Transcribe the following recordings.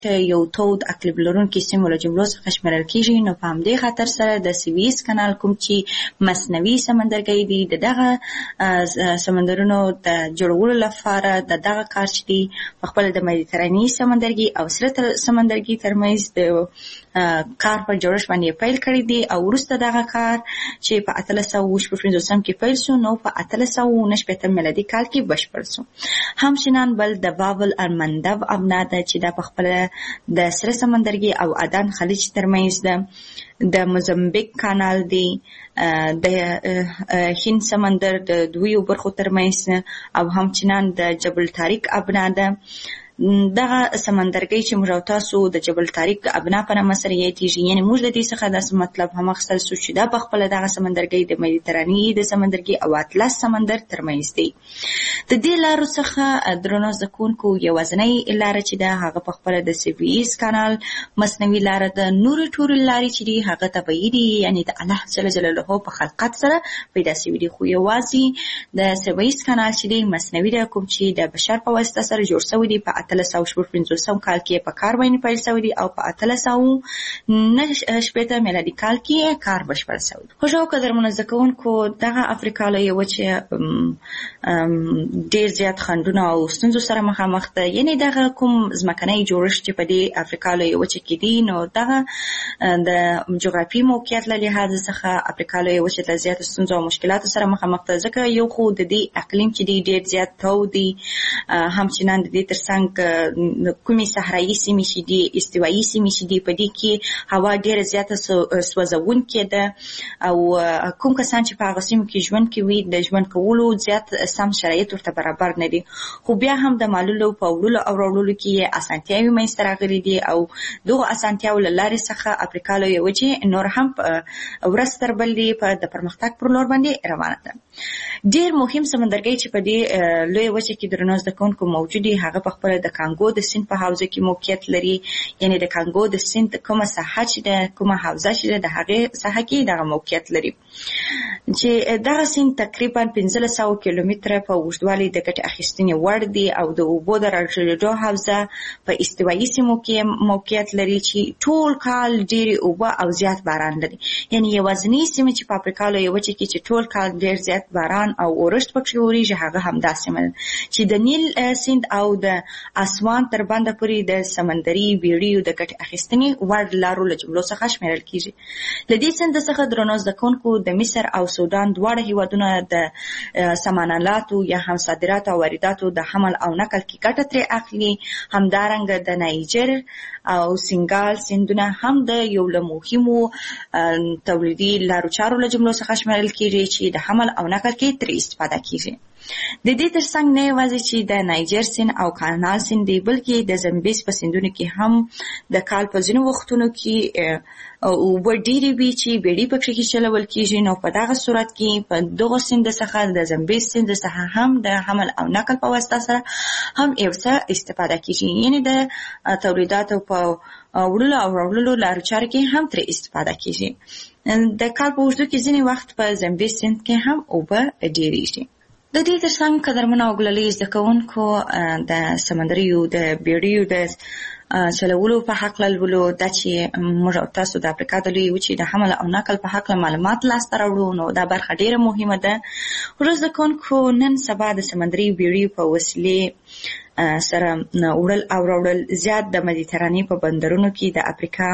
یو تود اقلیم لرونکي سیمو له جملو څخه شمیرل کیږي. نو په همدې خاطر سره د سویس کانال کوم چې مصنوعي سمندرګي دي د دغه سمندرونو د جوړولو لپاره د دغه کار چې دی په خپل د مدیترانې سمندرګي او سره سمندرګي ترمنځ د کار په جوړښت باندې پیل کړی دی او وروسته دغه کار چې په 1855 کې پیل شو نو په 1899 میلادي کال کې بشپړ شو. همچنان بل د بابل المندب ابنا ده چې د په خپل د سره سمندرګي او عدن خلیج ترمنځ د موزمبیک کانال دی د هند سمندر د دویو برخو ترمنځ او همچنان د جبل طارق ابنا ده. دغه سمندرګي چې موږ او تاسو د جبل طارق ابنا په نامه سره یادېږي، یعنې موږ له دې څخه داسې مطلب هم اخیستل شو چې دا په خپله دغه سمندرګي د مدیترانې د سمندرګي او اطلس سمندر ترمنځ دی. د دې لارو څخه درنو زده کوونکو یوازینۍ لاره چې ده هغه په خپله د سویس کانال مصنوعي لاره ده. نورې ټولې لارې چې دي هغه طبیعي دي، یعنې د الله جل جلاله په خلقت سره پیدا شوي دي، خو یوازې د سویس کانال چې دی مصنوعي ده، کوم چې د بشر په واسطه سره جوړ شوی دی. په 1855 کال کې په کار باندې پیل شوی دی او په 1899 میلادي کال کې کار بشپړ شوی دی. خوږو قدرمنو زده کوونکو، دغه افریقا لویه وچه ډېر زیات خنډونه او ستونزو سره مخامخ ده. یعنې دغه کوم ځمکنی جوړښت چې په دې افریقا لویه وچه کې دی نو دغه د جغرافیې موقعیت له لحاظه څخه افریقا لویه وچه د زیاتو ستونزو او مشکلاتو سره مخامخ ده، ځکه یو خو د دې اقلیم چې دی ډېر زیات تود دی، همچنان د دې ترڅنګ کومې صحرایي سیمې چې دي استوایي سیمې چې دي په دې کې هوا ډېره زیاته سوځونکې ده او کوم کسان چې په هغه سیمو کې ژوند کوي د ژوند کولو زیات سم شرایط ورته برابر نه دي، خو بیا هم د مالولو په وړلو او راوړلو کې اسانتیاوې منځته راغلي دي او دغو اسانتیاوو له لارې څخه افریقا لویه وچې نور هم ورځ تر بلې په د پرمختګ پر لور باندې روانه ده. ډېر مهم سمندرګي چې په دې لویه وچه کې درنو زده کوونکو موجود دي هغه په خپله د کانګو د سیند په حوزه کې موقعیت لري، یعنې د کانګو د سیند کومه ساحه چې ده کومه حوزه چې ده د هغې ساحه کې دغه موقعیت لري چې دغه سیند تقریبا 1500 کیلومتره په اوږدوالي د ګټې اخیستنې وړ دی او د اوبو د راټولېدو حوزه په استوایي سیمو کې موقعیت لري چې ټول کال ډېرې اوبه او زیات باران لري. یعنې یوازینۍ سیمه چې په افریقا لویه وچه کې چې ټول کال ډېر زیات باران او اورښت پکې اورېږي هغه همدا سیمه ده چې د نیل سیند او د اسوان تر بنده پورې د سمندري بیړیو د ګټې اخیستنې وړ لارو له جملو څخه شمیرل کیږي. له دې سیند څخه درنو زده کوونکو د مصر او سودان دواړه هیوادونه د سمنالاتو یا هم صادراتو او وارداتو د حمل او نقل کې ګټه ترې اخلي. همدارنګه د نایجر او سینګال سیندونه هم د یو له مهمو تولیدي لارو چارو له جملو څخه شمیرل کیږي چې د حمل او نقل کې ترې استفاده کیږي. د دې ترڅنګ نه یوازې چې د نایجر سیند او کانال سیند دی بلکې د زمبیز په سیندونو کې هم د کال په ځینو وختونو کې اوبه ډېرې وي چې بیړۍ پکې چلول کیږي. نو په دغه صورت کې په دغه سیند څخه د زمبیز سیند څخه هم د حمل او نقل په واسطه سره هم یو څه استفاده کیږي، یعنې د تولیداتو په وړلو او راوړلو لارو چارو کې هم ترې استفاده کیږي. د کال په اوږدو کې ځینې وخت په زمبیز سیند کې هم اوبه ډېرېږي. د دې ترڅنګ قدرمنو او ګلالي زده کوونکو د سمندریو د بیړیو د چلولو په هکله لولو دا چې موږ او تاسو د افریقا د لویې وچې د حمل او نقل په هکله معلومات لاسته راوړو نو دا برخه ډېره مهمه ده. خو زده کوونکو نن سبا د سمندري بیړیو په وسیلې سره وړل او راوړل زیات د مدیترانې په بندرونو کې د افریقا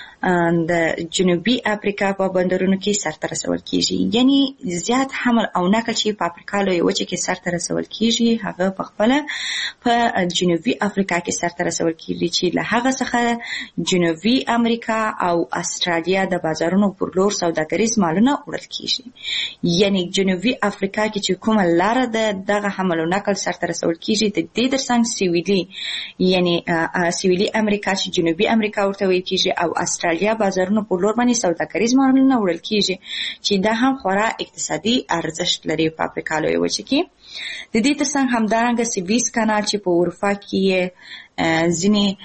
د جنوبي افریقا په بندرونو کې سرته رسول کیږي. یعنی زیات حمل او نقل چې په افریقا لویه وچه کې سرته رسول کیږي هغه په خپله په جنوبي افریقا کې سرته رسول کیږي چې له هغه څخه جنوبي امریکا او استرالیا د بازارونو پر لور سوداګریز مالونه وړل کیږي. یعنی جنوبي افریقا کې چې کومه لاره ده دغه حمل او نقل سرته رسول کیږي. د دې ترڅنګ سویلي یعنی سویلي امریکا چې جنوبي امریکا ورته ویل کیږي او استرالیا بازارونو په لور باندې سوداګریز مالونه وړل کیږي چې دا هم خورا اقتصادي ارزښت لري په افریقا لویه وچه کې. د دې ترڅنګ همدارنګه سویس کانال چې په اروپا کې ځینې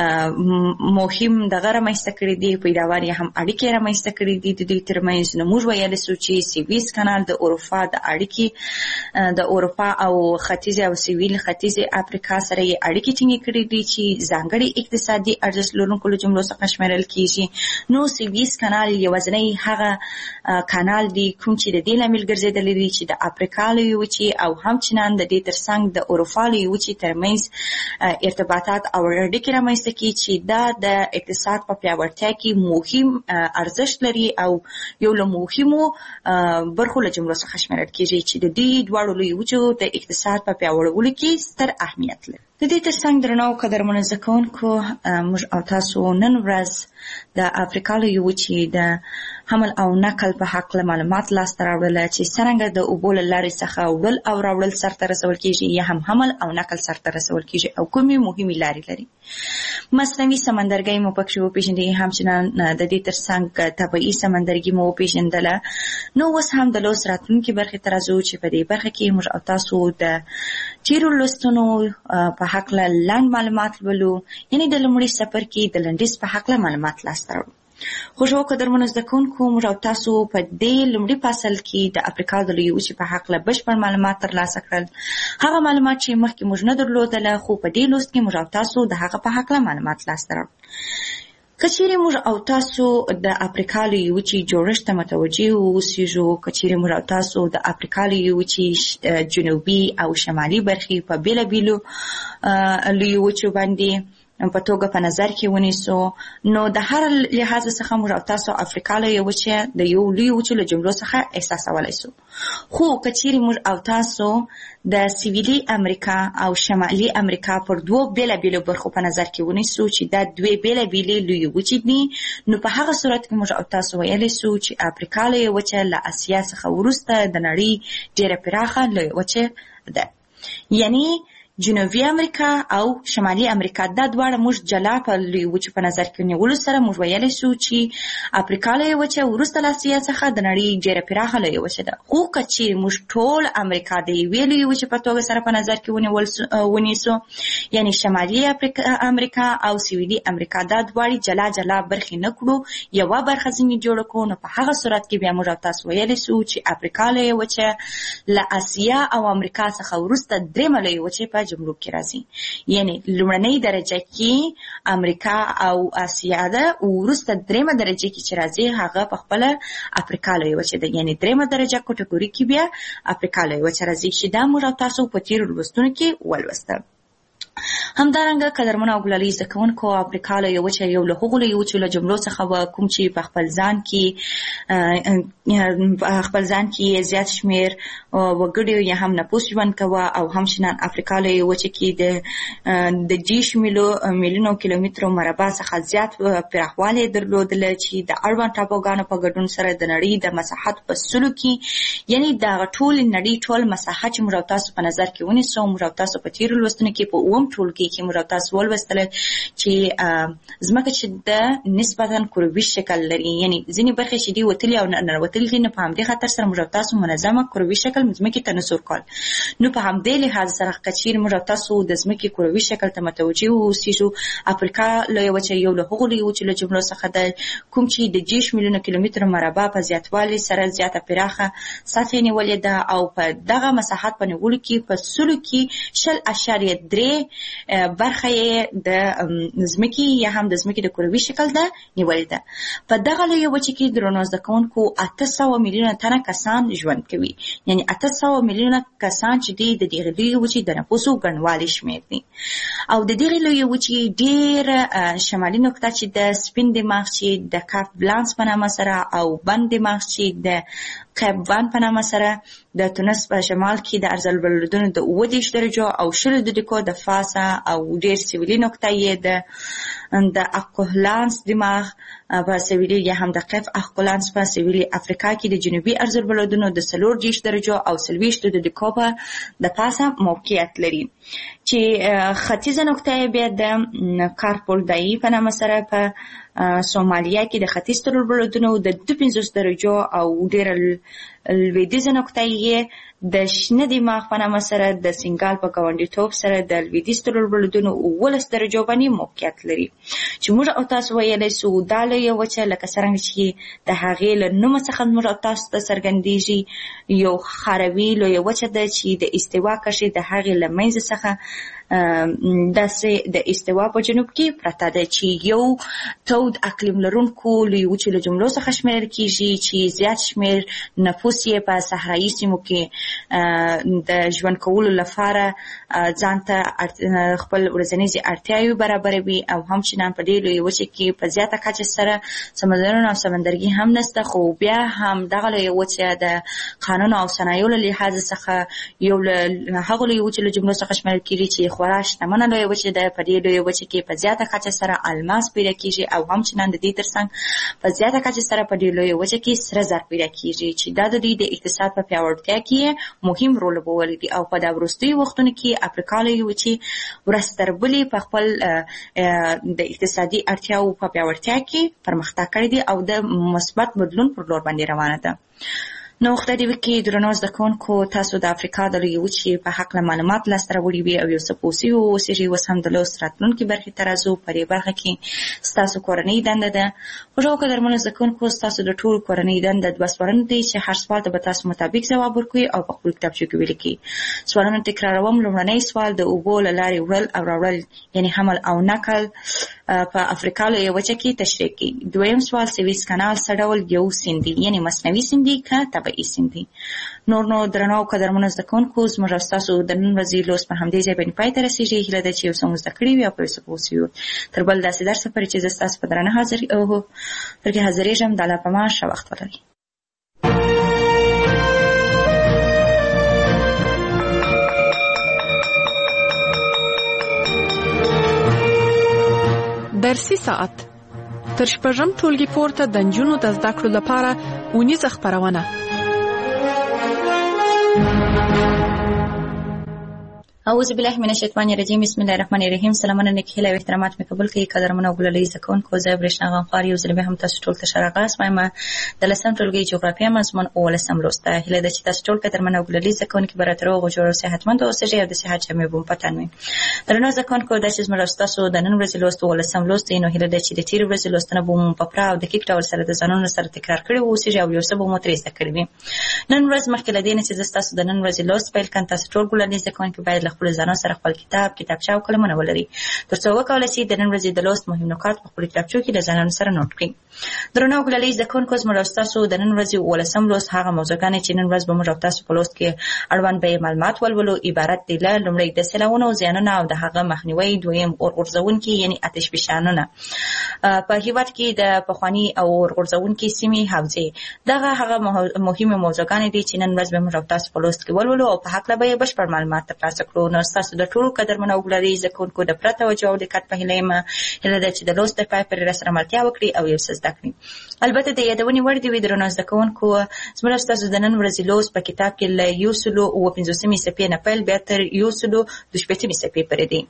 مهم دغه رامنځته کړي دي، پیداوار یې هم اړیکې رامنځته کړي دي د دوی ترمنځ. نو موږ ویلی سو چې سویس کانال د اروپا د اړیکې د اروپا او ختیځې او سویل ختیځې افریقا سره یې اړیکې ټینګې کړي دي چې ځانګړي اقتصادي ارزښت لرونکو له جملو څخه شمیرل کیږي. نو سویس کانال یوازینی هغه کانال دی کوم چې د دې لامل ګرځېدلی دی چې د افریقا لویې وچې او همچنان د دې ترڅنګ د اروپا لویې وچې ترمنځ ارتباطات او اړیکې رامنځته کړي چې دا د اقتصاد په پیاوړتیا کې مهم ارزښت لري او یو له مهمو برخو له جملو څخه شمیرل کیږي چې د دې دواړو لویو وچو د اقتصاد په پیاوړولو کې ستر اهمیت لري. د دې ترڅنګ درنو قدرمنو زده کوونکو، موږ او تاسو نن ورځ د افریقا لویې وچې د حمل او نقل په هکله معلومات لاسته راوړل چې څرنګه د اوبو له لارې څخه وړل او راوړل سرته رسول کیږي یا هم حمل او نقل سرته رسول کیږي او کومې مهمې لارې لري. مصنوعي سمندرګي مو پکې وپېژندې، همچنان د دې ترڅنګ طبیعي سمندرګي مو وپېژندله. نو اوس هم د لوست راتلونکي برخې ته راځو چې په دې برخه کې موږ او تاسو د تیرو لوستونو په هکله لنډ معلومات ولو، یعنې د لومړي څپرکي د لنډیز په هکله معلومات لاسته راوړو. خوشو قدرمنو زده کوونکو، موږ او تاسو په دې لومړي فصل کې د افریقا د لویې وچې په هکله بشپړ معلومات ترلاسه کړل. هغه معلومات چې مخکې موږ نه درلودله، خو په دې لوست کې موږ او تاسو د هغه په هکله معلومات لاسته راوړو. که چیرې موږ او تاسو د افریقا لویې وچې جوړښت ته متوجه واوسېږو، که چیرې موږ او تاسو د افریقا لویې وچې جنوبي او شمالي برخې په بېلابېلو لویې وچو باندې په توګه په نظر کې ونیسو، نو د هر لحاظ څخه موږ او تاسو افریقا لویې وچې د یو لوی وچو له جملو څخه احساسولی سو. خو که چیرې موږ او تاسو د سویلي امریکا او شمالي امریکا پر دوو بېلابېلو برخو په نظر کې ونیسو چې دا دوې بېلابېلې لویې وچې دي، نو په هغه صورت کې موږ او تاسو ویلی سو چې افریقا لویې وچه له اسیا څخه وروسته د نړۍ ډېره پراخه لویې وچه ده. یعنی جنوبي امریکا او شمالي امریکا دا دواړه موږ جلا په لویې وچو په نظر کې نیولو سره موږ ویلی سو چې افریقا لویې وچه وروسته له اسیا څخه د نړۍ ډېره پراخه لویې وچه ده. خو که چیرې موږ ټول امریکا د یوې لویې وچې په توګه سره په نظر کې ونیسو، یعنی شمالي امریکا او سویلي امریکا دا دواړې جلا جلا برخې نه کړو، یوه برخه ځینې جوړه کړو، نو په هغه صورت کې بیا موږ او تاسو ویلی سو چې افریقا لویې وچه له اسیا او امریکا څخه وروسته درېیمه لویې وچې په جملو کې راځي. یعنی لومړنۍ درجه کې امریکا او اسیا ده، وروسته درېیمه درجه کې چې راځي هغه په خپله افریقا لویې وچه ده. یعنی درېیمه درجه کټګوري کې بیا افریقا لویې وچه راځي چې دا موږ او تاسو په تېرو لوستونو کې ولوسته. همدارنګه قدرمنو او ګلالي زده کوونکو، افریقا لویې وچه یو له هغو لویو وچو له جملو څخه وه کوم چې په خپل ځان کې زیات شمېر وګړي یا هم نفوس ژوند کوه، او همچنان افریقا لویې وچه کې د 10 میلیونو کیلومترو مربع څخه زیات پراخوالی درلودله چې د اړوند ټاپوګانو په ګډون سره د نړۍ د مساحت په سلو کې، یعنی دغه ټول نړۍ ټول مساحت چې موږ او تاسو په نظر کې ونیسو، موږ او تاسو په تېرو لوستونو کې په اووم ټولګي کې موږ او تاسو ولوستله چې ځمکه چې د نسبتا کروي شکل لري، یعنی ځینې برخې چې دي وتلي او ننوتلي دي، نو په همدې خاطر سره موږ او تاسو منظمه کروي شکل ځمکې ته نسور کول. نو په همدې لحاظ سره که چیرې موږ او تاسو د ځمکې کروي شکل ته متوجه واوسېږو، افریقا لویې وچه یو له هغو لویو وچو له جملو څخه ده کوم چې د 10 میلیونه کیلومترو مربع په زیاتوالي سره زیاته پراخه سطحې نیولې ده، او په دغه مساحت په نیولو کې په سلو کې 0.3 برخه یې د ځمکې یا هم د ځمکې د کروي شکل ده نیولې ده. په دغه لویه وچه کې درنو زده کوونکو 800 میلیونه تنه کسان ژوند کوي، یعنی 800 میلیونه کسان چې دي د دغې لویې وچې د نفوسو ګڼوالی شمېر دي. او د دغې لویې وچې ډېر شمالي نقطه چې د سپین دماغ چې د کاپ بلانس په نامه سره، او بند دماغ چې د کیپ وان په نامه سره د تونس په شمال کې د ارزالبلدونو د 30 درجو او 20 دقیقو د فاصله، او ډېر سویلي نقطه یې د اقولانس دماغ په سویلي یا هم د قیف اقولانس په سویلي افریقا کې د جنوبي ارزالبلدونو د 40 درجو او 20 دقیقو په د پاسه موقعیت لري، چې ختیځه نقطه یې بیا د کارپول دایي په نامه سره په سومالیا کې د ختیځ تربلدونو د 50 درجو او ډېر لویدیځه نقطه یې د شنه دماغ په نامه سره د سنګال په ګاونډیتوب سره د لویدیځ تربلدونو 19 درجو باندې موقعیت لري چې موږ او تاسو ویلی سو دا لویه وچه لکه څرنګه چې د هغې له نومه څخه موږ او تاسو ته څرګندېږي یو خاروي لویه وچه ده چې د استوا کرښې د هغې له منځه څخه داسې د استوا په جنوب کې پرته ده چې یو تود اقلیم لرونکو لویې وچې له جملو څخه شمیرل کېږي چې زیات شمېر نفوس یې په صحرایي سیمو کې د ژوند کولو لپاره ځان ته خپل ورځنیزې اړتیاوې برابروي او همچنان په دې لویې وچې کې په زیاته کچه سره سمندرونه او سمندرګي هم نشته خو بیا هم دغه لویې وچه د قانون او صنایعو له لحاظ څخه یو له هغو لویې وچې له جملو څخه شمیرل کېږي چې خورا شتمنه لویه وچه ده. په دې لویه وچه کې په زیاته کچه سره الماس پیدا کېږي او همچنان د دې ترڅنګ په زیاته کچه سره په دې لویه وچه کې سره زر پیدا کېږي چې دا د دې د اقتصاد په پیاوړتیا کې مهم رول لوبولی دی او په دا وروستیو وختونو کې افریقا لویه وچې ورځ تر بلې په خپل د اقتصادي اړتیاو په پیاوړتیا کې پرمختګ کړی دی او د مثبت بدلون پر لور باندې روانه ده. نو خدای دې وکړي درنو زده کوونکو تاسو د افریقا د لویې وچې په هکله معلومات لاسته راوړي وي او یو څه پوه سوي واوسېږئ. اوس هم د لوست راتلونکې برخې ته راځو. په دې برخه کې ستاسو کورنۍ دنده ده. خوږو قدرمنو زده کوونکو ستاسو د ټولو کورنۍ دنده 2 سوالونه دي چې هر سوال ته به تاسو مطابق ځواب ورکوئ او په خپلو کتابچو کې ولیکئ. سوالونه تکراروم. لومړنی سوال د اوبو له لارې وړل او راوړل یعنې حمل او نقل په افریقا لویه وچه کې تشریح کړئ. دویم سوال سویس کانال څه ډول یو سیند دی یعنې مصنوعي سیند دی که طبیعي سیند دی. نو درنو قدرمنو زده کوونکو زموږ او ستاسو د نن ورځې لوست په همدې ځای باندې پای ته رسېږي. هیله ده چې یو څه مو زده کړي وي او په یو څه پوه سوي وي. تر بل داسې درسه پورې چې زه ستاسو په درانه حاضرېږم د الله په امان ښه وخت ولرئ. درسي ساعت تر شپږم ټولګي پورته د نجونو د زده کړو لپاره اونیزه خپرونه. اعوذ بالله من الشیطان الرجیم. بسم الله الرحمن الرحیم. سلامونه نیک هیله او احترامات مې قبول کړئ. قدرمنو او ګلالۍ زده کوونکو زه برېښنا غمخوار یو ځل بیا هم تاسو ټول ته ښه راغلاست. وایم د 10م ټولګي جغرافیه مضمون 19 لوست ده. هیله ده چې تاسو ټول قدرمنو او ګلالۍ زده کوونکي به راته روغ او جوړ او صحتمند اوسئ او د صحت جامې به مو په تن وي. درنو زده کوونکو دا چې زموږ ستاسو د نن ورځې لوست 19 لوست دی نو هیله ده چې د تېرې ورځې لوستونه به مو په پوره او دقیق ډول سره د ځانونو سره تکرار کړي واوسئ او یو څه به مو ترې زده کړي وي. نن ورځ مخکې له دې نه چې زه ستاسو د نن ورځې لوست پیل کړم تاسو ټول ګلالۍ زده کوونکي باید له خپلو ځانونو سره خپل کتابچه او قلمونه ولري تر څو وکولای شي د نن ورځې د لوست مهم نکات په خپلو کتابچو کې د ځانونو سره نوټ کړي. درنو ګلالۍ زده کوونکو زموږ او ستاسو د نن ورځې 19 لوست هغه موضوعګانې چې نن ورځ به موږ او تاسو په لوست کې اړوند به معلومات ولولو عبارت دي له لومړی د سیلابونو زیانونه او د هغه مخنیوي، دویم اور غورځونکي یعنې آتش فشانونه په هېواد کې د پخواني او اور غورځونکي سیمې حوزې. دغه هغه مهمې موضوعګانې دي چې نن ورځ به موږ او تاسو په لوست کې ولولو او په هکله به یې بشپړ معلومات ترلاسه کړو. نو ستاسو د ټولو قدرمنو او ګلالۍ زده کوونکو د پوره توجه او دقت په هیله یم. هیله ده چې د لوست تر پای پورې راسره ملتیا وکړي او یو څه زده کړي. البته د یادونې وړ دي وي درنو زده کوونکو زموږ او ستاسو د نن ورځې لوست په کتاب کې له 150 صفحې نه پیل بیا تر 160 صفحې پورې دی.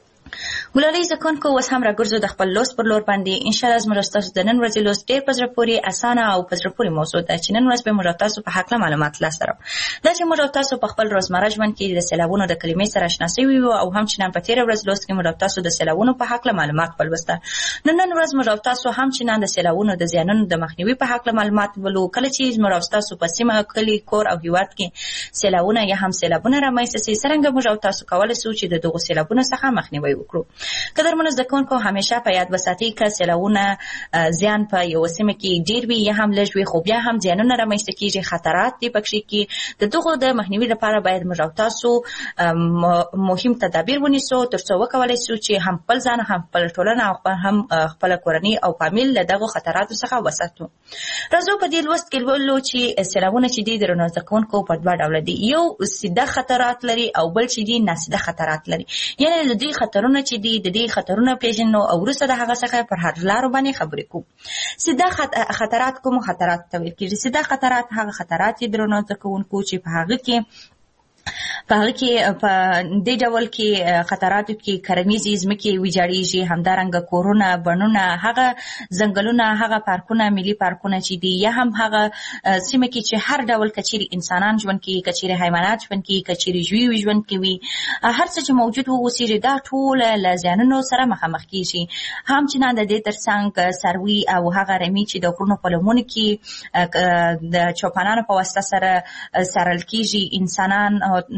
ګلالۍ زده کوونکو اوس هم راګرځو د خپل لوست پر لور باندې. انشاءالله زموږ او ستاسو د نن ورځې لوست ډېر په زړه پورې اسانه او په زړه پورې موضوع ده چې نن ورځ به موږ او تاسو په هکله معلومات لاسته راوړو. دا چې موږ او تاسو په خپل روزمره ژوند کې د سیلابونو د کلمې سره اشنا سوي وو او همچنان په تېره ورځ لوست کې موږ او تاسو د سیلابونو په هکله معلومات ولوسته. نن ورځ موږ او تاسو همچنان د سیلابونو د زیانونو د مخنیوي په هکله معلومات ولولو. کله چې موږ او تاسو په سیمه، کلي، کور او هېواد کې سیلابونه یا هم سیلابونه رامنځته سي څرنګه موږ او تاسو کولی سو چې د دغو سیلابونو څخه مخنیوي وکړو. قدرمنو زده کوونکو همیشه په یاد وساتئ که سیلابونه زیان په یوه سیمه کې ډېر وي یا هم لږ وي خو بیا هم زیانونه رامنځته کېږي، خطرات دي پکښې کې. د دغو د مخنیوي لپاره باید موږ او تاسو مهم تدابیر ونیسو تر څو وکولی سو چې هم خپل ځان، هم خپله ټولنه او هم خپله کورنۍ او فامیل له دغو خطراتو څخه وساتو. راځو په دې لوست کې لولو چې سیلابونه چې دي درنو زده کوونکو په 2 ډوله دي. یو سیده خطرات لري او بل چې دي ناسیده خطرات لري. یعنې د دې خطرونه چې دي د دې خطرونه پیژنو او وروسته د هغه څخه پر حل لارو باندې خبرې کوو. سیده خطرات کومو خطرات ته ویل کېږي؟ سیده خطرات هغه خطرات دي درنو زده کوونکو چې په هغه کې په هغه کې په دې ډول کې خطراتو کې کرنیزې ځمکې ویجاړېږي، همدارنګه کورونه، بڼونه، هغه ځنګلونه، هغه پارکونه، ملي پارکونه چې دي، یا هم هغه سیمه کې چې هر ډول کچېرې انسانان ژوند کوي، کچېرې حیوانات ژوند کوي، کچېرې ژوي ژوند کوي، هر څه چې موجود واوسېږي دا ټول له زیانونو سره مخامخ کېږي. همچنان د دې ترڅنګ څاروي او هغه رمې چې د غرونو په لمنو کې د چوپانانو په واسطه سره څارل کېږي، انسانان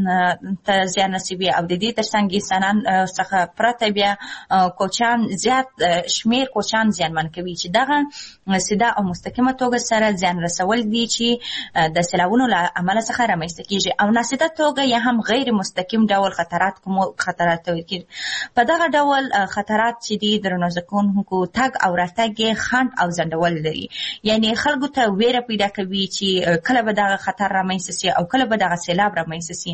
ته زیان رسوي، او د دې ترڅنګ انسانان څخه پرته بیا کوچیان، زیات شمیر کوچیان زیانمن کوي چې دغه سیده او مستقیمه توګه سره زیان رسول دي چې د سیلابونو له امله څخه رامنځته کېږي، او ناسیده توګه یا هم غیر مستقیم ډول خطرات کېږي. په دغه ډول خطرات چې دي درنو زده کوونکو تګ او راتګ یې خنډ او ځنډول لري، یعنی خلکو ته ویره پیدا کوي چې کله به دغه خطر رامنځته سي او کله به دغه سیلاب رامنځته سي.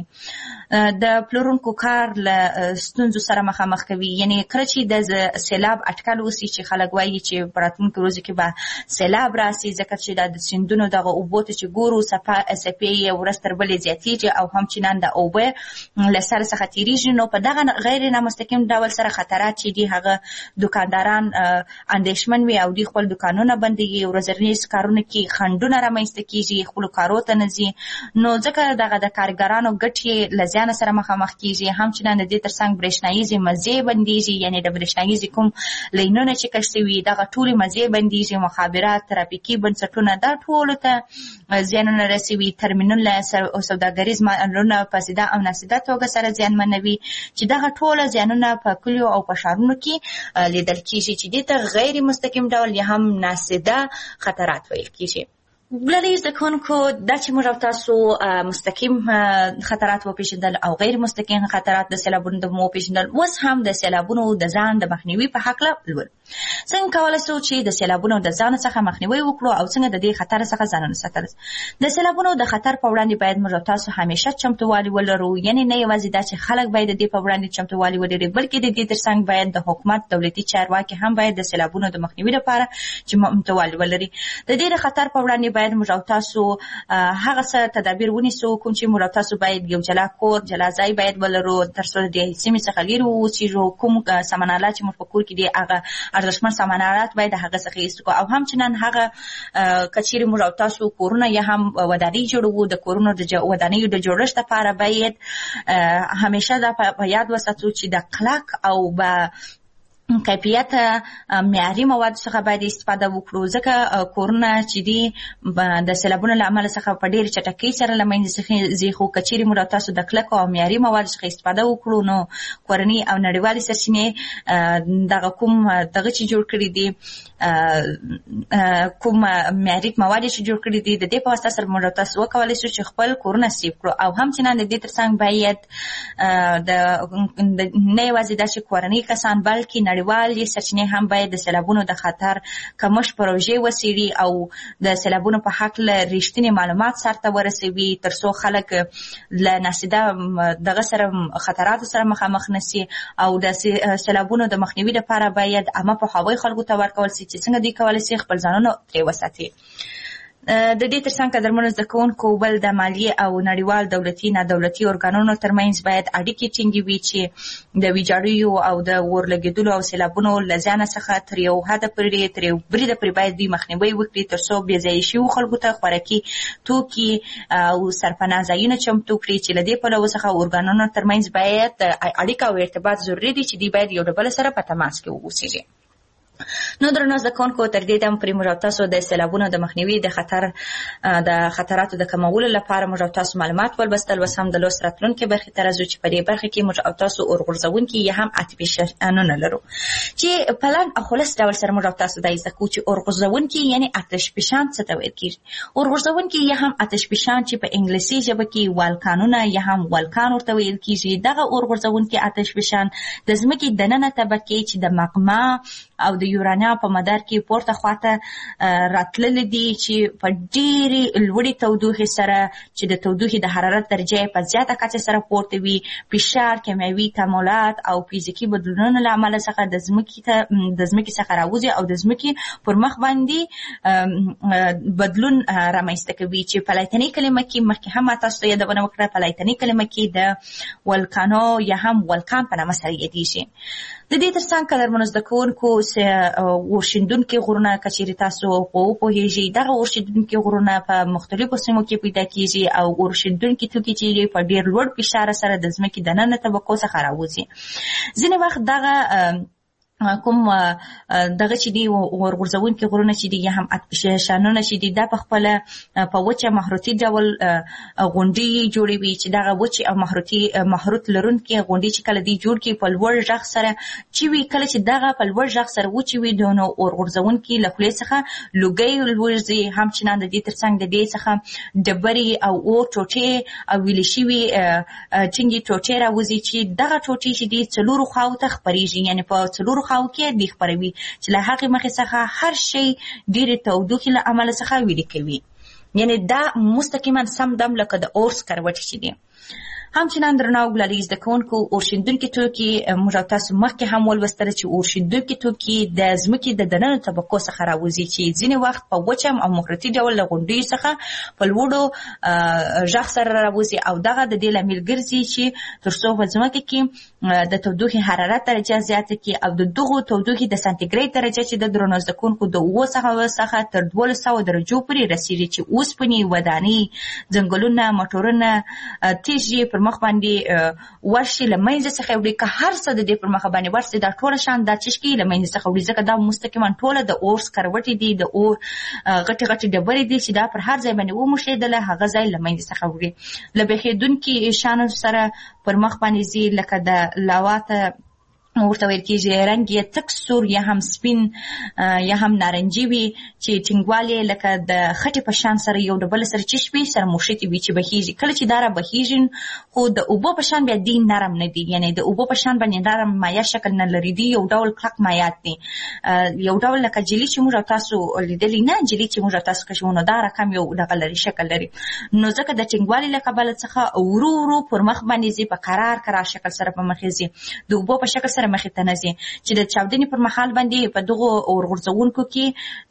د پلورونکو کار له ستونزو سره مخامخ کوي، یعنی کله چې د سیلاب اټکل وسي چې خلک وایي چې په راتلونکو ورځو کې به سیلاب راسي، ځکه چې د سیندونو دغه اوبو ته چې ګورو څپې یې ورځ تر بلې زیاتېږي او همچنان د اوبه له سر څخه تېرېږي، نو په دغه غیر نامستقیم ډول سره خطرات چې دي هغه دوکانداران اندېښمن وي او دوی خپل دوکانونه بندوي، ورځنیز کارونه کې خنډونه رامنځته کېږي، خپلو کارو ته نه ځي، نو ځکه دغه د کارګرانو ګټې له زیان سره مخامخ کېږي. همچنان د دې ترڅنګ برېښناییزې مزې بندېږي، یعنی د برېښناییزې کوم لینونه چې کش شوي دغه ټولې مزې بندېږي، مخابرات، ترافیکي بنسټونه دا ټولو ته زیانونه رسوي، ترمینلونه او سوداګریز مالونه په سیده او ناسیده توګه سره زیانمنوي، چې دغه ټوله زیانونه په کلیو او په ښارونو کې لیدل کېږي چې دې ته غیر مستقیم ډول یا هم ناسیده خطرات ویل کېږي. بلدی زده کوونکو دا چې موږ او تاسو مستقیم خطرات وپېژندل او غیر مستقیم خطرات د سیلابونو د وپېژندل، اوس هم د سیلابونو د ځان د مخنیوي په هکله لولو. څنګه کولی شو چې د سیلابونو د ځان څخه مخنیوي وکړو او څنګه د دې خطر څخه ځانونه ساتل. د سیلابونو د خطر په وړاندې باید موږ او تاسو همیشه چمتووالی ولرو، یعنی نه یوازې دا چې خلک باید د دې په وړاندې چمتووالی ولري، بلکې د دې ترڅنګ باید د حکومت، دولتي چارواکي هم باید د سیلابونو د مخنیوي لپاره چمتووالی ولري. د دې خطر په وړاندې باید موږ او تاسو هغه څه تدابیر ونیسو کوم چې موږ او تاسو باید یو جلا کور، جلا ځای باید ولرو تر څو د سیمې څخه لرې واوسېږو. کوم سامانالات چې موږ په کور کې دي هغه ارزښتمن سامانالات باید د هغه څخه ایستو، او همچنان هغه کچېرې موږ او تاسو کورونه یا هم ودانۍ جوړوو، د کورونو د ودانیو د جوړښت لپاره باید همیشه دا په یاد وساتو چې د کلک او به کیفیت معیاري مواد څخه باید استفاده وکړو، ځکه کورونه چې دي د سیلابونو له امله څخه په ډېرې چټکۍ سره له منځه ځي، خو که چېرې موږ تاسو د کلکو او معیاري موادو څخه استفاده وکړو نو کورني او نړیوالې سرچینې دغه کوم دغه چې جوړ کړي دي، کوم معیاري مواد چې جوړ کړي دي، د دې په واسطه سره موږ تاسو وکولی شو چې خپل کورونه سیف کړو. او همچنان د دې ترڅنګ باید نه یوازې دا چې کورني کسان بلکې نړیوالې سرچینې هم باید د سیلابونو د خطر کمښت پروژې وڅېړي او د سیلابونو په هکله رښتینې معلومات سرته ورسوي، تر څو خلک له ناسیده دغه سره خطراتو سره مخامخ نشي. او د سیلابونو د مخنیوي لپاره باید عامه پوهاوی خلکو ته ورکول شي چې څنګه دوی کولی شي خپل ځانونه ترې وساتي. د دې ترڅنګ قدرمنو زده کوونکو بل د مالیې او نړیوال دولتي نادولتي ارګانونو ترمنځ باید اړیکې ټینګې وي چې د ویجاړیو او د اورلګېدلو او سیلابونو له زیانه څخه تر یو حده پورې تر یو بریده پورې باید دوی مخنیوی وکړي، تر څو بې ځایه شویو خلکو ته خوراکي توکي او سرپناه ځایونه چمتو کړي، چې له دې پلوه څخه ارګانونو ترمنځ باید اړیکه او ارتباط ضروري دي چې دوی باید یو له بل سره په تماس کې واوسېږي. نو درنو زده کوونکو تر دې دم پرې موږ او تاسو د سیلابونو د مخنیوي د خطراتو د کمولو لپاره موږ او تاسو معلومات ولوستل. اوس هم د لوست راتلونکې برخې ته راځو چې په دې برخه کې موږ او تاسو اورغورځونکي یا هم عاطفي شانونه لرو چې په لنډ او خلاص ډول سره موږ او تاسو دا زده کوو چې اورغورځونکي یعنی آتشفشان څه ته ویل کېږي. اورغورځونکي یا هم آتشفشان چې په انګلیسي ژبه کې والکانونه یا هم والکان ورته ویل کېږي، دغه اورغورځونکي آتشفشان د ځمکې دننه طبقې چې د مغما او د یورانیم چاینا په مدار کې پورته خواته راتلل دي چې په ډېرې لوړې تودوخې سره چې د تودوخې د حرارت درجه په زیاته کچه سره پورته وي، فشار، کیمیاوي تعاملات او فزیکي بدلونونو له امله څخه د ځمکې څخه راوځي او د ځمکې پر مخ باندې بدلون رامنځته کوي چې په لاتیني کلمه کې مخکې هم تاسو ته یادونه وکړه، په لاتیني کلمه کې د ولکانو یا هم ولکان په نامه سره یادېږي. د دې ترڅنګ قدرمنو زده کوونکو ورشندونکي غرونه که چیرې تاسو وپوهیږئ، دغه ورشندونکي غرونه په مختلفو سیمو کې پیدا کیږي او ورشندونکي توکي چې په ډېر لوړ فشار سره د ځمکې دننه طبقو څخه راوځي. ځینې وخت دغه کوم دغه چې دی ورغورځونکي غرونه چې دي یا هم اتشانونه چې دي دا په خپله په وچه محروتي ډول غونډۍ جوړوي چې دغه وچې او محروت لرونکي غونډۍ چې کله دی جوړ کړي په لوړ غږ سره چې وي، کله چې دغه په لوړ غږ سره وچې وي نو ورغورځونکي له خولې څخه لوګی لوځي. همچنان د دې ترڅنګ د دې څخه ډبرې او اور ټوټې او ویلې شوي ټینګې ټوټې راوځي چې دغه ټوټې چې دي څلورو خواو ته خپرېږي، یعنې په څلورو خواو کې دی خپروي چې له هغې مخې څخه هر شی ډېرې تودوخې له امله څخه ویلې کوي، یعنې دا مستقیما سم دم لکه د اور سکروټې چې دي. همچنان درناو ګلالي زده کوونکو، اورشیندونکي توکي موږ تاسو مخکې هم ولوستل چې اورشیندونکي توکي د ځمکې د دننه طبقو څخه راوځي چې ځینې وخت په وچه او محروتي ډول له غونډیو څخه په لوړو غږ سره راوځي او دغه د دې لامل ګرځي چې تر څو په ځمکه کې د تودوخې حرارت درجه زیاته کړي او د دغو تودوخې د سانتیګریډ درجه چې د درنو زده کوونکو د 7 څخه تر 1200 درجو پورې رسیږي چې اوسپنې، ودانۍ، ځنګلونه، موټرونه، تیږې پر مخ باندې ورشي له منځه څخه وړي، که هر څه د دې پر مخ باندې ورسي دا ټوله شان دا چشکي له منځه څخه وړي، ځکه دا مستقیما ټوله د اور سکروټې دي، د اور غټې غټې ډبرې دي چې دا پر هر ځای باندې وموښېدله هغه ځای له منځه څخه وړي. له بهېدونکي شانو سره پر مخ باندې ځي لکه د لاواته ورته ویل کېږي، رنګ یې تک سور یا هم سپین یا هم نارنجي وي چې ټینګوالی لکه د خټې په شان سره یو ډبل سره چشپي سره موښتې وي چې بهیږي. کله چې دا را بهیږي خو د اوبو په شان بیا دی نرم نه دي، یعنې د اوبو په شان باندې نرم مایع شکل نه لري، دی یو ډول کلک مایعات دي، یو ډول لکه جلی چې موږ تاسو لیدلی نه، جلی چې موږ تاسو کشمونو دا رقم یو دغه لري شکل لري. نو ځکه د ټینګوالي له کبله څخه ورو ورو پر مخ باندې ځي، په قرار شکل سره په مخې ځي، د اوبو په شکل سره مخې ته نه ځي چې د چاودنې پر مهال باندې په دغو ورغورځونکو کې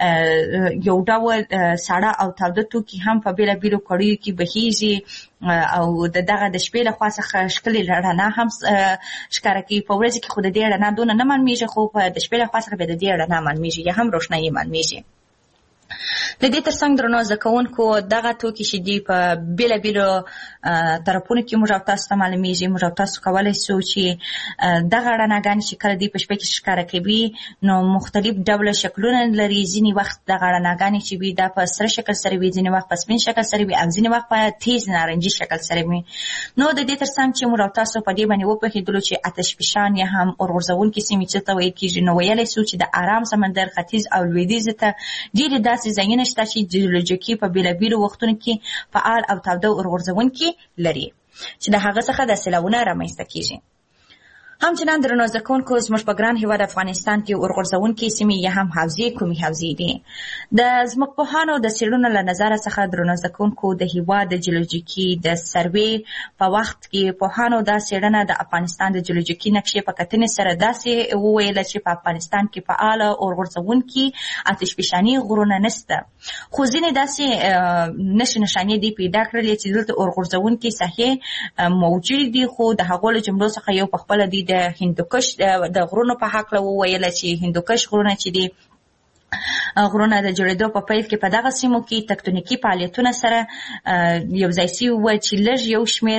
یو ډول ساړه او تاوده توکي هم په بېلابېلو کړیو کې بهیږي او دغه د شپې له خوا څخه ښکلې رڼا هم ښکاره کوي. په ورځ کې خو د دې رڼا دونه نه معلومېږي، خو په د شپې له خوا څخه بیا د دې رڼا معلومېږي یا هم روښنایي معلومېږي. د دې ترڅنګ درنو زده کوونکو دغه توکي چې دي په بېلابېلو طرفونو کې موږ تاسو ته معلومېږي. موږ تاسو کولی شو چې دغه رڼاګانې چې کله دوی په شپه کې ښکاره کوي نو مختلف ډوله شکلونه لري. ځینې وخت دغه رڼاګانې چې وي دا په سره شکل سره وي، ځینې وخت په سپین شکل سره وي او ځینې وخت په تیز نارنجي شکل سره وي. نو د دې ترڅنګ چې موږ تاسو په دې باندې وپوهېدلو چې آتشفشان یا هم اورغورځونکي سیمې څه ته ویل کېږي، نو ویلی شو چې د ارام سمندر ختیځ او لویدیځ ته ډېرې داسې ځایونه شته چې جیولوژیکي په بېلابېلو وختونو کې فعال او تاوده اورغورځونکي لري چې د هغه څخه د سیلاوونه رامنځته کېږي. همچنان درنو زده کوونکو زموږ په ګران هېواد افغانستان کې اورغورځونکي سیمې یا هم حوزې کومې حوزې دي؟ د ځمکپوهانو د څېړنو له نظره څخه درنو زده کوونکو د هېواد د جیولوژیکي د سروې په وخت کې پوهانو دا څېړنه د افغانستان د جیولوژیکي نقشې په کتنې سره داسې وویله چې په افغانستان کې فعاله اورغورځونکي آتشفشاني غرونه نشته، خو ځینې داسې نښې نښانې دي پیدا کړلې چې دلته اورغورځونکي ساحې موجود دي، خو د هغو له جملو څخه یو په خپله د هندوکش د غرونو په هکله وویله چې هندوکش غرونه چې دي غرونه د جوړېدو په پیل کې په دغه سیمو کې تکتونیکي فعالیتونه سره یو ځای سوي وو چې لږ یو شمېر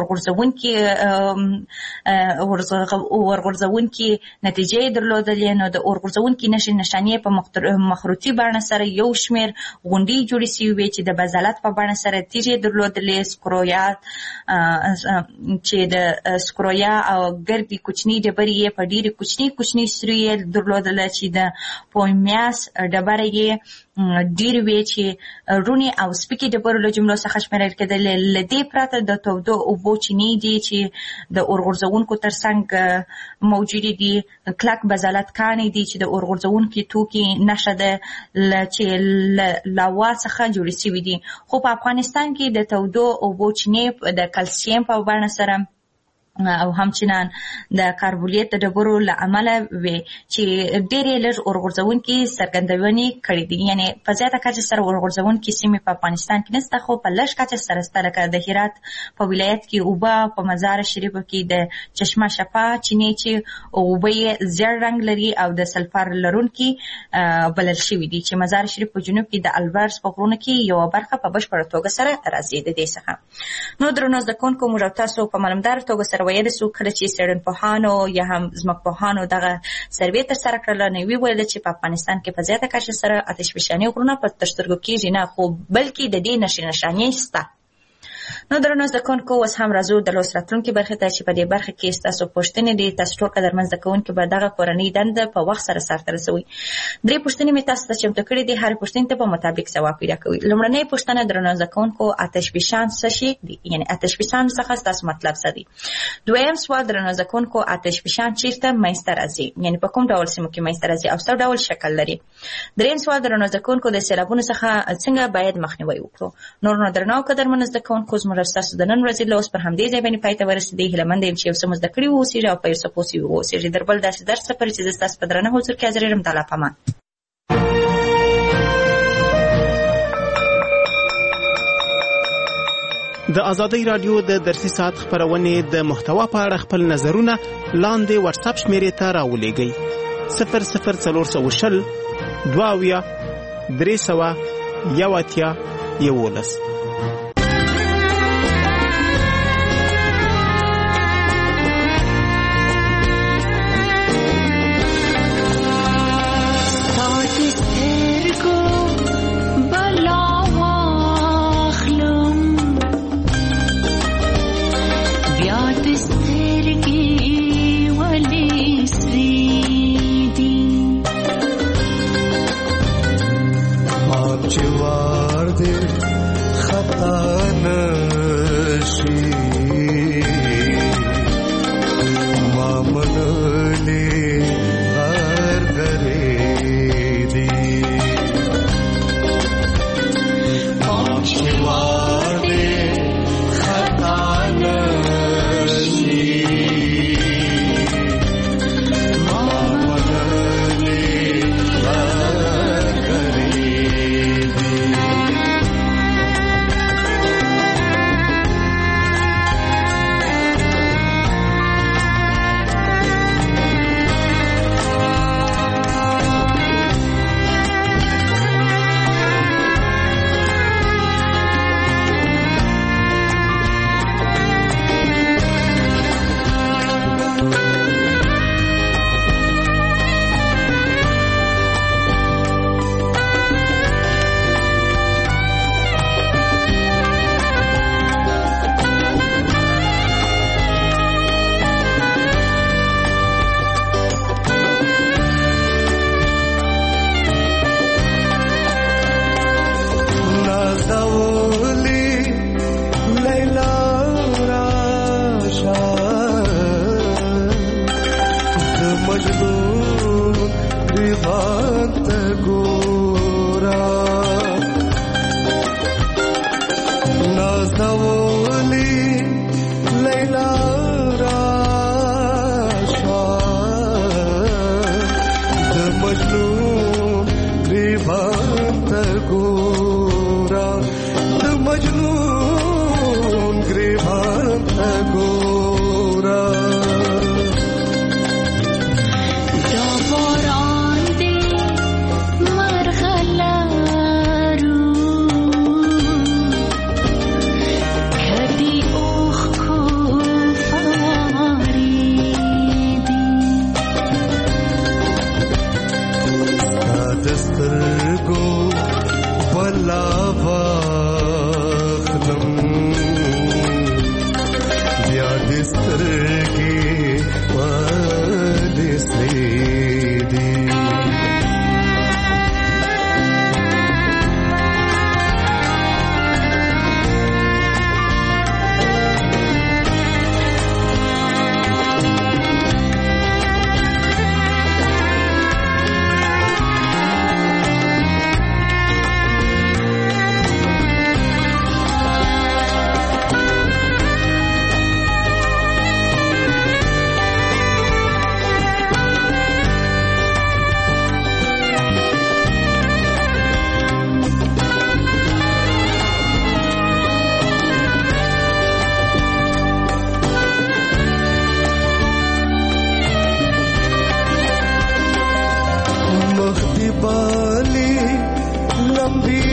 اورغورځونکي نتیجې یې درلودلې. نو د اورغورځونکي نښې نښانې په مخروطي بڼه سره یو شمېر غونډۍ جوړې سوي وې چې د بزالت په بڼه سره تیږې یې درلودلې، سکرویات چې د سکرویا او ګردې کوچنۍ ډبرې یې په ډېرې کوچنۍ سوري یې درلودله چې د پویمیاس ډبره یې ډېر وي چې رونې او سپکې ډبرو له جملو څخه شمیرل کېدلې. له دې پرته د تودو اوبو چینې دي چې د اورغورځونکو ترڅنګ موجودې دي. کلک بزالت کانې دي چې د اورغورځونکي توکي نښه ده چې له لاوا څخه جوړې شوي دي. خو په افغانستان کې د تودو اوبو چینې د کلسیم په بڼه سره او همچنان د کاربولیت د ډبرو له امله وي چې ډېرې لږ اورغورځونکي څرګندونې کړې دي. یعنې په زیاته کچه سره اورغورځونکي سیمې په افغانستان کې نشته، خو په لږ کچه سره شته، لکه د هرات په ولایت کې اوبه، په مزار شریف کې د چشمه شفا چینې چې اوبه یې زیړ رنګ لري او د سلفر لرونکي بلل شوي دي، چې مزار شریف په جنوب کې د البرز په غرونو کې یوه برخه په بشپړه توګه سره راځي د دې څخه. نو درنو زده کوونکو، موږ او تاسو په معلومداره توګه سره ویل سو کله چې څېړنپوهانو یا هم ځمکپوهانو دغه سروې ترسره کړله، نو ویل چې په افغانستان کې په زیاته کچه سره آتشفشاني غرونه په تر سترګو کېږي نه، خو بلکې د دې نښانې شته. نو درنو زده کوونکو، اوس هم راځو د لوست راتلونکي برخې ته چې په دې برخه کې ستاسو پوښتنې دي. تاسو ټول قدرمن زده کوونکي به دغه کورنۍ دنده په وخت سره سرته رسوئ. 3 پوښتنې مې تاسو ته چمتو کړې دي، هرې پوښتنې ته په مطابق ځواب پیدا کوئ. لومړنۍ پوښتنه درنو زده کوونکو، آتشفشان څه شی دي؟ یعنې آتشفشان څخه ستاسو مطلب څه دی؟ دویم سوال درنو زده کوونکو، آتشفشان چیرته منځته راځي؟ یعنې په کوم ډول سیمو کې منځته راځي او څه ډول شکل لري؟ دریم سوال درنو زده کوونکو، د سیلابونو څخه څنګه باید مخنیوی وکړو؟ نور نو درنو قدرمن زده کوونکو، زموږ ستاسو د نن ورځې لوست پر همدې ځای باندې پای ته ورسېدی. هیله مند یم چې یو څه مو زده کړي واوسېږي او په یو څه پوه سوي واوسېږي. در بل داسې درس لپاره چې زه ستاسو په درنه حضور کې حاضر یم، تعالی پامان. د ازادۍ راډیو د درسي ساعت خپرونې د محتوا په اړه خپل نظرونه لاندې واتساپ شمیرې ته راولېږئ: 00420 22 311. باندې